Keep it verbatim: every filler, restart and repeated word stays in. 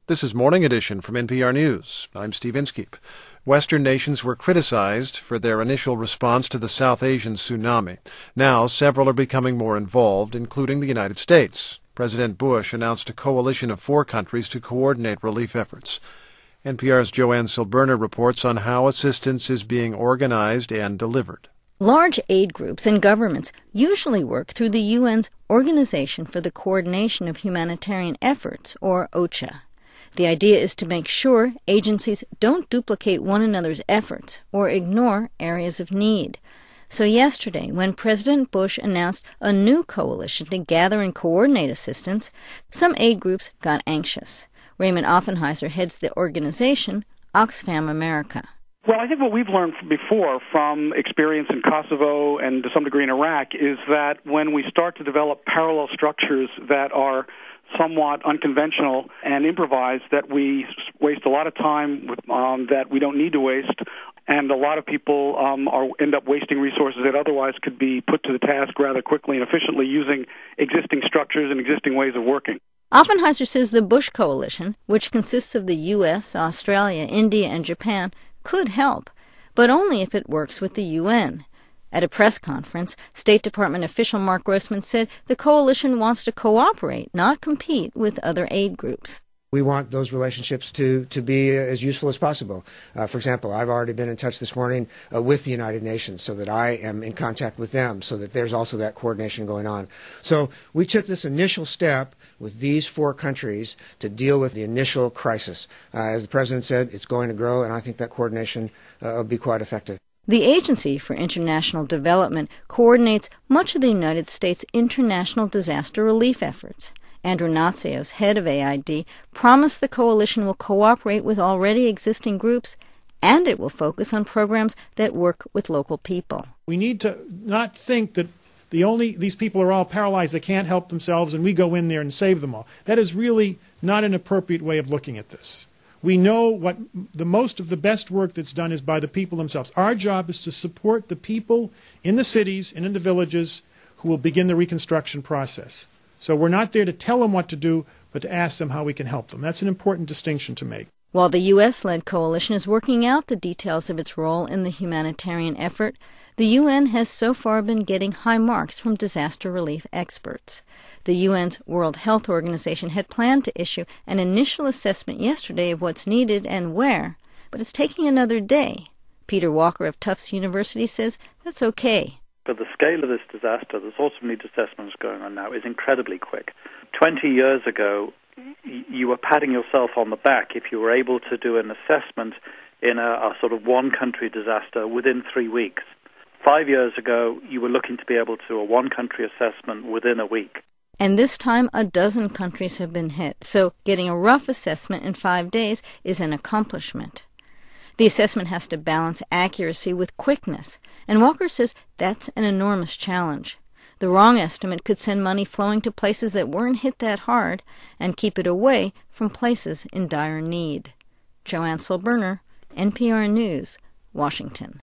This is Morning Edition from N P R News. I'm Steve Inskeep. Western nations were criticized for their initial response to the South Asian tsunami. Now, several are becoming more involved, including the United States. President Bush announced a coalition of four countries to coordinate relief efforts. N P R's Joanne Silberner reports on how assistance is being organized and delivered. Large aid groups and governments usually work through the U N's Organization for the Coordination of Humanitarian Efforts, or OCHA. The idea is to make sure agencies don't duplicate one another's efforts or ignore areas of need. So yesterday, when President Bush announced a new coalition to gather and coordinate assistance, some aid groups got anxious. Raymond Offenheiser heads the organization, Oxfam America. Well, I think what we've learned before from experience in Kosovo and to some degree in Iraq is that when we start to develop parallel structures that are somewhat unconventional and improvised, that we waste a lot of time with, um, that we don't need to waste, and a lot of people um, are end up wasting resources that otherwise could be put to the task rather quickly and efficiently using existing structures and existing ways of working. Offenheiser says the Bush coalition, which consists of the U S, Australia, India, and Japan, could help, but only if it works with the U N. At a press conference, State Department official Mark Grossman said the coalition wants to cooperate, not compete with other aid groups. We want those relationships to, to be as useful as possible. Uh, for example, I've already been in touch this morning uh, with the United Nations so that I am in contact with them, so that there's also that coordination going on. So we took this initial step with these four countries to deal with the initial crisis. Uh, as the President said, it's going to grow, and I think that coordination uh, will be quite effective. The Agency for International Development coordinates much of the United States' international disaster relief efforts. Andrew Natsios, head of A I D, promised the coalition will cooperate with already existing groups, and it will focus on programs that work with local people. We need to not think that the only these people are all paralyzed, they can't help themselves, and we go in there and save them all. That is really not an appropriate way of looking at this. We know what the most of the best work that's done is by the people themselves. Our job is to support the people in the cities and in the villages who will begin the reconstruction process. So we're not there to tell them what to do, but to ask them how we can help them. That's an important distinction to make. While the U S-led coalition is working out the details of its role in the humanitarian effort, the U N has so far been getting high marks from disaster relief experts. The U N's World Health Organization had planned to issue an initial assessment yesterday of what's needed and where, but it's taking another day. Peter Walker of Tufts University says that's okay. But the scale of this disaster, the sorts of needs assessments going on now, is incredibly quick. Twenty years ago, you were patting yourself on the back if you were able to do an assessment in a, a sort of one-country disaster within three weeks. Five years ago, you were looking to be able to do a one-country assessment within a week. And this time, a dozen countries have been hit, so getting a rough assessment in five days is an accomplishment. The assessment has to balance accuracy with quickness, and Walker says that's an enormous challenge. The wrong estimate could send money flowing to places that weren't hit that hard and keep it away from places in dire need. Joanne Silberner, N P R News, Washington.